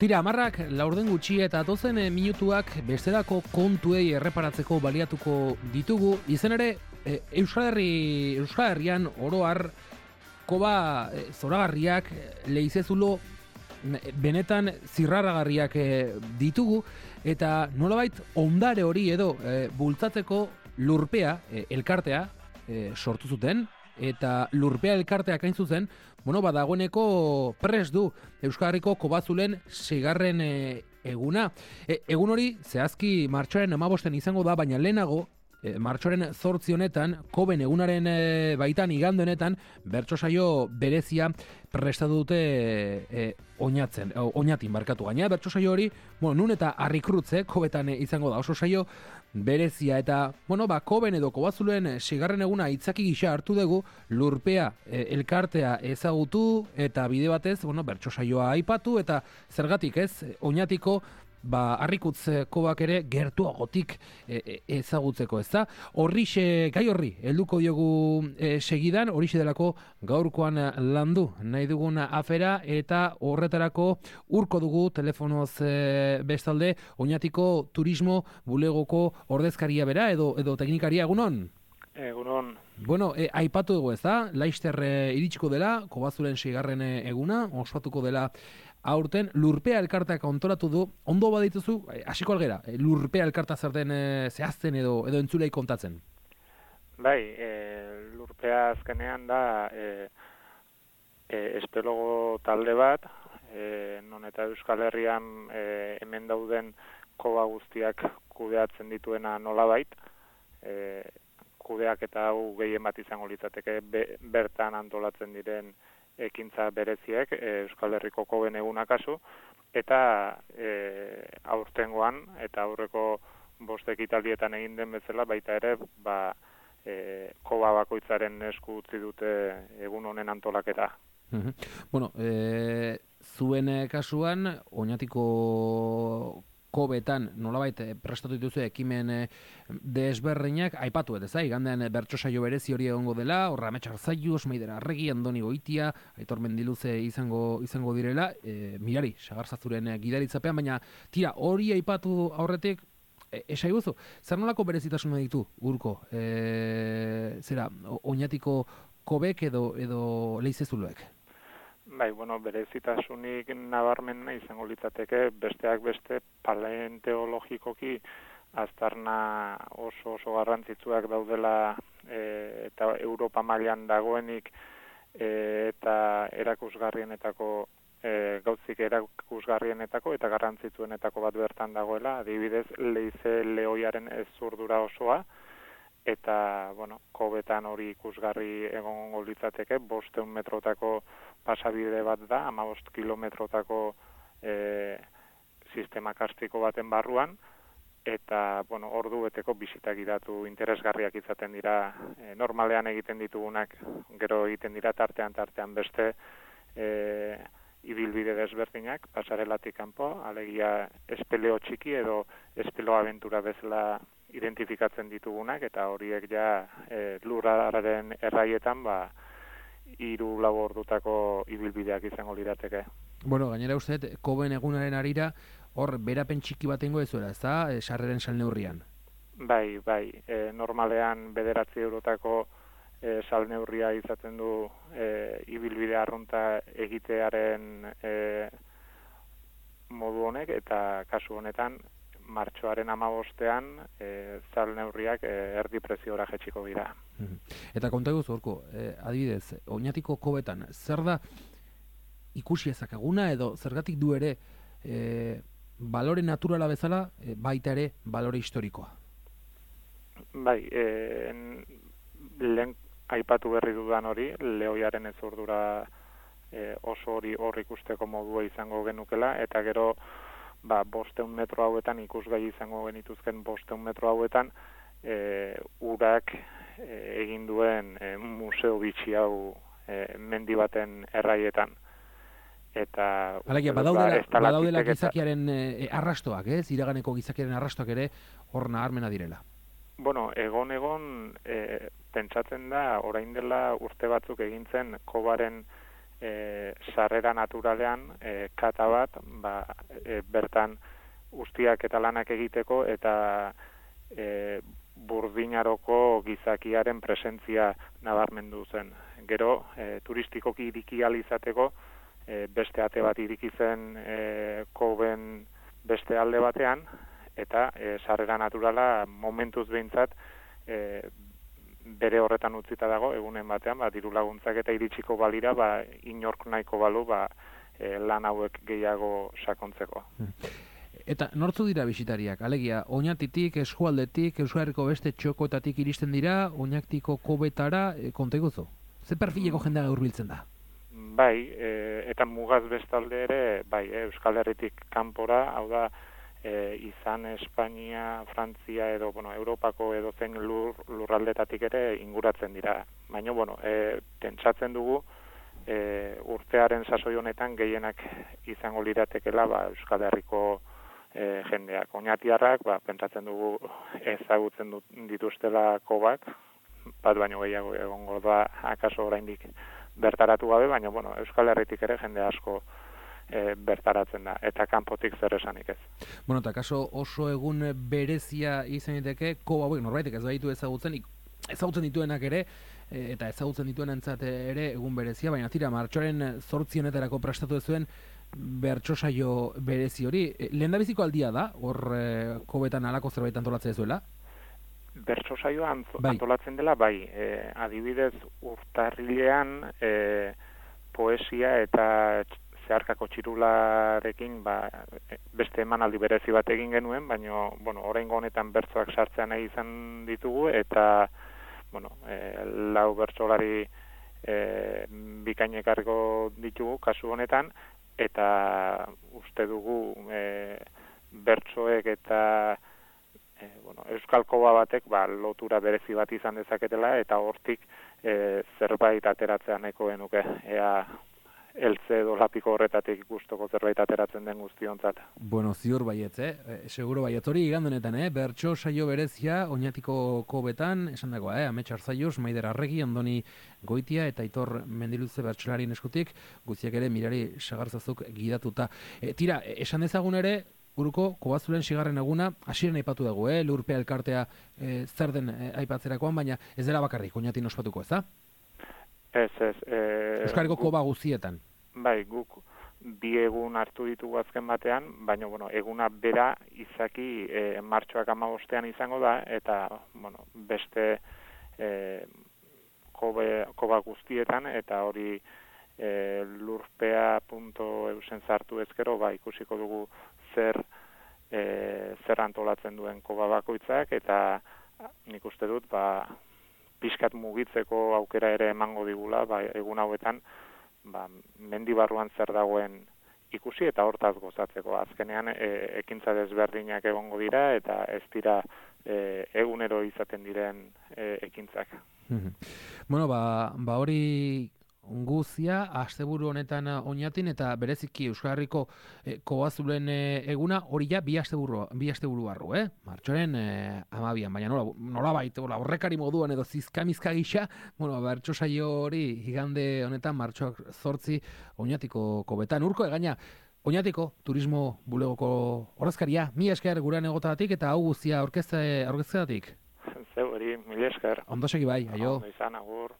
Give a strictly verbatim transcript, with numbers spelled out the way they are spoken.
Tira, amarrak laurden gutxi eta atozen e, minutuak bestelako kontuei erreparatzeko baliatuko ditugu. Izen ere, e, Euskal Herri, Euskal Herrian oroar koba e, zoragarriak, leizezulo benetan zirraragarriak e, ditugu, eta nolabait ondare hori edo e, bultzatzeko lurpea, e, elkartea e, sortu zuten, eta lurpea elkarteak hain zuzen, bueno, badagoeneko pres du Euskal Herriko kobazulen seigarren e, eguna. E, egun hori, zehazki martxoaren hamabosten izango da, baina lehenago, e, martxoaren zortzi honetan, koben egunaren e, baitan, igande honetan, bertso saio berezia prestatu dute e, oinatzen, o, oinatin barkatu gaina. Bertso saio hori, bueno, nun eta harrikrutze, kobetan e, izango da oso saio berezia, eta, bueno, ba, koben edo kobazulen seigarren eguna itzaki gisa hartu dugu, lurpea e, elkartea ezagutu, eta bide batez, bueno, bertso saioa aipatu, eta zergatik ez, oinatiko, ba, harrikutz kobak ere gertuagotik e, e, ezagutzeko, ez da? Horrixe, gai horri, helduko diogu e, segidan, horixe delako gaurkoan landu nahi dugun afera, eta horretarako urko dugu telefonoz e, bestalde, oinatiko turismo bulegoko ordezkaria bera, edo, edo teknikaria, egunon? Egunon. Bueno, e, aipatu dugu, ez da? Laister e, iritsiko dela, kobazulen seigarren eguna, ospatuko dela aurten, lurpea elkarteak antolatu du, ondo badituzu, hasiko algera, lurpea elkarta zerten e, zehazten edo edo entzulei kontatzen? Bai, e, lurpea azkenean da e, e, espelogo talde bat, e, non eta Euskal Herrian e, hemen dauden koba guztiak kudeatzen dituena nolabait, e, kudeak eta hau gehien bat izango litzateke be, bertan antolatzen diren ekintza bereziek, e, Euskal Herriko koben eguna kasu, eta e, aurtengoan, eta aurreko bost ekitaldietan egin den bezala, baita ere, ba, e, koba bakoitzaren esku utzi dute egun honen antolaketa. Uh-huh. Bueno, e, zuen kasuan, oinatiko kobetan, nolabait, prestatu dituzu ekimen e, desberdinak, aipatu ez da, igandean bertso saio berezi hori egongo dela, horra Ametxar Zaiu, Osmaider Arregi, Andoni Goitia, Aitor Mendiluze izango izango direla, e, mirari, Sagarzazuren gidaritzapean, baina tira, hori aipatu aurretik, e, esaiguzu, zer nolako berezitasuna ditu, urko, e, zera, oinatiko kobek edo, edo leizezuloek? Bai, bueno, berezitasunik nabarmena izango litzateke, besteak beste paleontologikoki aztarna oso oso garrantzitsuak daudela e, eta Europa mailan dagoenik e, eta erakusgarrienetako e, gauzik erakusgarrienetako eta garrantzitsuenetako bat bertan dagoela, adibidez leize lehoiaren ezurdura osoa, eta, bueno, kobetan hori ikusgarri egongo litzateke, bosteun metrotako pasabide bat da, hamabost kilometrotako e, sistema karstiko baten barruan, eta, bueno, ordu beteko bisitak gidatu interesgarriak izaten dira, e, normalean egiten ditugunak, gero egiten dira tartean tartean beste e, ibilbide desberdinak, pasarelatik kanpo, alegia espeleo txiki edo espeleo abentura bezala identifikatzen ditugunak, eta horiek ja e, lurraren erraietan, ba, hiru lau ordutako ibilbideak izango lirateke. Bueno, gainera uste, koben egunaren arira, hor berapen txiki bat ingo ezuela, ez da, e, sarreren salneurrian? Bai, bai, e, normalean bederatzi eurotako e, salneurria izaten du e, ibilbide arrunta egitearen e, modu honek, eta kasu honetan, martxoaren hamabostean e, salneurriak e, erdi preziora jetxiko dira. Eta konta guz, orko, eh, adibidez, oinatiko kobetan, zer da ikusi ezakeguna edo zergatik du ere e, balore naturala bezala, e, baita ere balore historikoa? Bai, e, lehen aipatu berri dudan hori, lehoiaren ezurdura e, oso hori hor ikusteko modua izango genukela, eta gero ba, bosteun metro hauetan, ikusgai izango genituzken bosteun metro hauetan, e, urak e, egin duen e, museo bitxi hau e, mendi baten erraietan. Eta Alegia, badaudela, badaudela gizakiaren e, arrastoak, ez? Iraganeko gizakiaren arrastoak ere hor naharmena direla. Bueno, egon egon e, pentsatzen da, orain dela urte batzuk egintzen kobaren e, sarrera naturalean e, kata bat, ba, e, bertan ustiak eta lanak egiteko eta e, burdinaroko gizakiaren presentzia nabarmendu zen. Gero, e, turistikoki iriki ahal izateko, e, beste ate bat iriki zen e, Koben beste alde batean, eta e, sarrera naturala momentuz behintzat e, bere horretan utzita dago, egunen batean, ba, diru laguntzak eta iritsiko balira, ba, inork nahiko balu, ba, e, lan hauek gehiago sakontzeko. Eta nortzu dira bisitariak? Alegia, Oñatitik, eskualdetik, Euskal Herriko beste txokoetatik iristen dira, Oñatiko Kobetara, e, konta iguzu? Ze perfileko jendea hurbiltzen da? Bai, e, eta mugaz bestalde ere, bai, e, Euskal Herritik kanpora, hau da, e, izan Espainia, Frantzia edo, bueno, Europako edo zen lur, lurraldetatik ere inguratzen dira. Baina, bueno, e, pentsatzen dugu, e, urtearen sasoi honetan gehienak izango liratekela, ba, Euskal Herriko e, jendeak. Oñatiarrak, ba, pentsatzen dugu ezagutzen dut, dituztela Kobak, bat baino gehiago egongo da akaso oraindik bertaratu gabe, baina bueno, Euskal Herritik ere jende asko e, bertaratzen da, eta kanpotik zer esanik ez. Bueno, eta kaso oso egun berezia izan daiteke, Koba hauek norbaitek ez baditu ezagutzen, ezagutzen dituenak ere, e, eta ezagutzen dituenentzat ere egun berezia, baina tira, martxoaren zortzi honetarako prestatu zuen bertso saio berezi hori. Lehendabiziko aldia da, hor e, Kobetan halako zerbait antolatzen zuela? Bertso saioa antolatzen dela, bai, e, adibidez urtarrilean e, poesia eta zeharkako txirularekin ba, beste emanaldi berezi bat egin genuen, baina bueno, oraingo honetan bertsoak sartzean nahi izan ditugu, eta bueno, e, lau bertsolari e, bikainekarriko ditugu kasu honetan, eta uste dugu e, bertsoek eta E, bueno, Euskal Koba batek ba, lotura berezi bat izan dezaketela, eta hortik e, zerbait ateratzea nahiko genuke, ea eltze edo lapiko horretatik gustoko zerbait ateratzen den guztiontzat. Bueno, ziur baietz, eh? E, seguro baietz hori igandonetan, eh? Bertso saio berezia, Oñatiko Kobetan, esan dagoa, eh? Amets Arzaius, Maider Arregi, Andoni Goitia, eta Aitor Mendiluze bertsolarien eskutik, guztiak ere Mirari Sagarzazuk gidatuta. E, tira, esan dezagun ere, Uruko, Kobazulen sigarren eguna, hasieren aipatu dugu, eh? Lurpea elkartea e, zer den e, aipatzerakoan, baina ez dela bakarrik, Oñatin ospatuko, ez da? Ez, ez. E, Euskarriko Koba guztietan. Bai, guk bi egun hartu ditugu azken batean, baina, bueno, eguna bera izaki e, martxoak hamabostean izango da, eta, bueno, beste e, kobe, Koba guztietan, eta hori e, lurpea punto eusen sartu ezkero, ba, ikusiko dugu zer e, zer antolatzen duen Koba bakoitzak, eta nik uste dut ba, pixkat mugitzeko aukera ere emango digula, ba, egun hauetan ba, mendi barruan zer dagoen ikusi eta hortaz gozatzeko. Azkenean e, ekintza desberdinak egongo dira, eta ez dira e, egunero izaten diren e, ekintzak. Bueno, ba, ba hori guzia, asteburu honetan Oñatin, eta bereziki Euskal Herriko eh, Kobazulen eh, eguna, hori ja bi asteburu, bi asteburu barru, eh? Martxoaren eh, amabian, baina nola, nola baita, horrekari moduan edo zizkamizka gisa, bueno, bertso saio hori igande honetan martxoak zortzi Oñatiko Kobetan. Urko, egaina, Oñatiko turismo bulegoko horrezkaria, mi esker gurean egotagatik eta hau guztia aurkezteagatik. Zeu hori, mila esker. Ondo segi bai, aio. Ondo izan, agur.